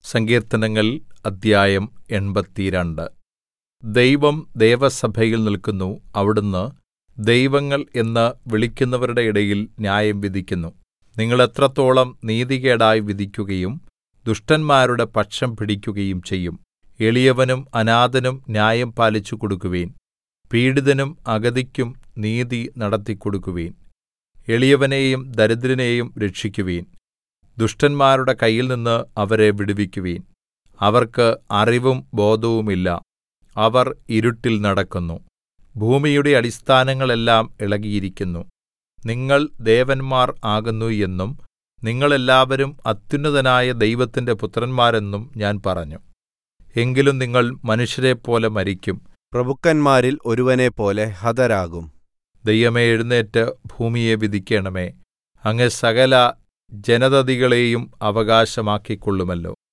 സങ്കീർത്തനങ്ങൾ അദ്ധ്യായം 82. ദൈവം ദേവസഭയിൽ നില്ക്കുന്നു. അവിടുന്ന് ദൈവങ്ങൾ എന്ന് വിളിക്കുന്നവരുടെ ഇടയിൽ ന്യായം വിധിക്കുന്നു. നിങ്ങൾ എത്രത്തോളം നീതികേടായി വിധിക്കുകയും ദുഷ്ടന്മാരുടെ പക്ഷം പിടിക്കുകയും ചെയ്യും. എളിയവനും അനാഥനും ന്യായം പാലിച്ചു കൊടുക്കുവിൻ. പീഡിതനും അഗതിക്കും നീതി നടത്തിക്കൊടുക്കുവിൻ. എളിയവനെയും ദരിദ്രനെയും രക്ഷിക്കുവിൻ. ദുഷ്ടന്മാരുടെ കയ്യിൽനിന്ന് അവരെ വിടുവിക്കുവിൻ. അവർക്ക് അറിവും ബോധവുമില്ല. അവർ ഇരുട്ടിൽ നടക്കുന്നു. ഭൂമിയുടെ അടിസ്ഥാനങ്ങൾ എല്ലാം ഇളകിയിരിക്കുന്നു. നിങ്ങൾ ദേവന്മാർ ആകുന്നു എന്നും നിങ്ങൾ എല്ലാവരും അത്യുന്നതനായ ദൈവത്തിന്റെ പുത്രന്മാരെന്നും ഞാൻ പറഞ്ഞു. എങ്കിലും നിങ്ങൾ മനുഷ്യരെപ്പോലെ മരിക്കും, പ്രഭുക്കന്മാരിൽ ഒരുവനെപ്പോലെ ഹതരാകും. ദൈവമേ, എഴുന്നേറ്റ് ഭൂമിയെ വിധിക്കണമേ. അങ്ങ് സകല ജനതതികളെയും അവകാശമാക്കിക്കൊള്ളുമല്ലോ.